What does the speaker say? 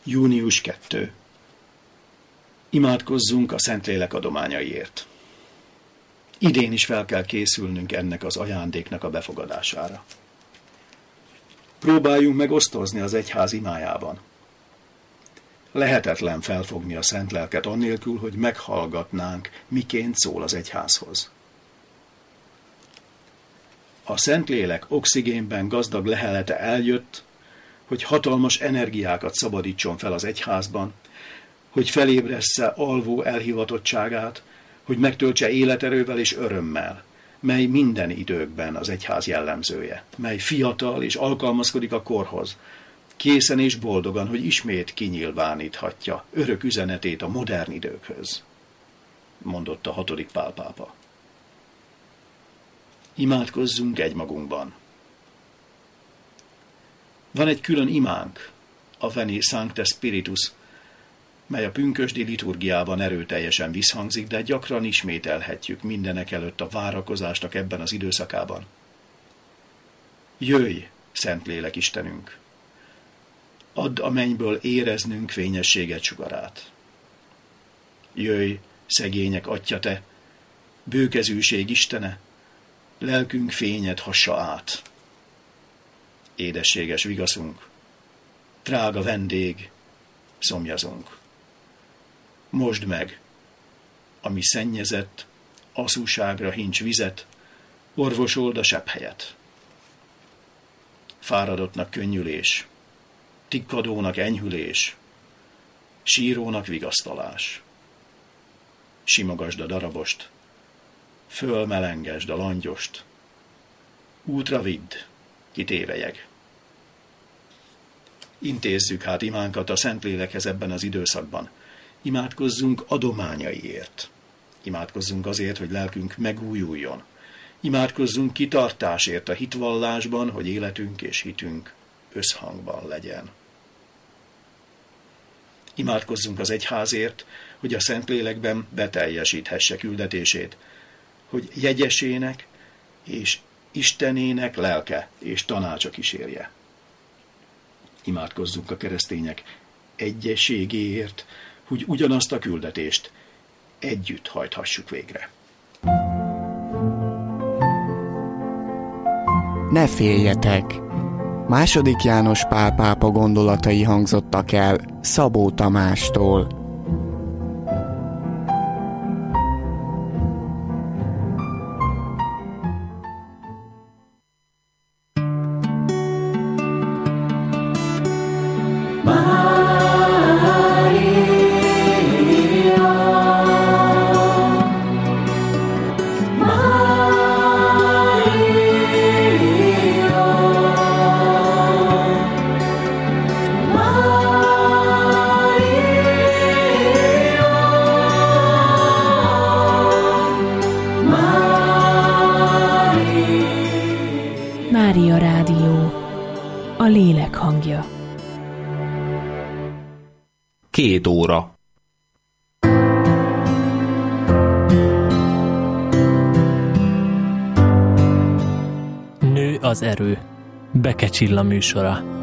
Június 2. Imádkozzunk a Szentlélek adományaiért. Idén is fel kell készülnünk ennek az ajándéknak a befogadására. Próbáljunk meg osztozni az egyház imájában. Lehetetlen felfogni a Szent Lelket annélkül, hogy meghallgatnánk, miként szól az egyházhoz. A Szentlélek oxigénben gazdag lehelete eljött, hogy hatalmas energiákat szabadítson fel az egyházban, hogy felébressze alvó elhivatottságát, hogy megtöltse életerővel és örömmel, mely minden időkben az egyház jellemzője, mely fiatal és alkalmazkodik a korhoz, készen és boldogan, hogy ismét kinyilváníthatja örök üzenetét a modern időkhöz, mondotta 6. Pál pápa. Imádkozzunk egymagunkban. Van egy külön imánk, a Veni Sancte Spiritus, mely a pünkösdi liturgiában erőteljesen visszhangzik, de gyakran ismételhetjük mindenekelőtt a várakozásnak ebben az időszakában. Jöjj, Szentlélek Istenünk! Add a mennyből éreznünk fényességet sugarát. Jöjj, szegények Atya te, bőkezűség Istene, lelkünk fényed hassa át. Édességes vigaszunk, drága vendég, szomjazunk. Mosd meg, ami szennyezett, aszúságra hincs vizet, orvosold a sebhelyet. Fáradottnak könnyülés, tikkadónak enyhülés, sírónak vigasztalás. Simogasd a darabost, fölmelengesd a langyost, útra vidd, kitévelyeg. Intézzük hát imánkat a Szentlélekhez ebben az időszakban. Imádkozzunk adományaiért. Imádkozzunk azért, hogy lelkünk megújuljon. Imádkozzunk kitartásért a hitvallásban, hogy életünk és hitünk összhangban legyen. Imádkozzunk az egyházért, hogy a Szentlélekben beteljesíthesse küldetését, hogy jegyesének és Istenének lelke és tanácsa kísérje. Imádkozzunk a keresztények egyességéért, hogy ugyanazt a küldetést együtt hajthassuk végre. Ne féljetek! II. János Pál pápa gondolatai hangzottak el Szabó Tamástól. Mária Rádió, a lélek hangja. 2 óra. Nő az erő. Beke Csilla műsora.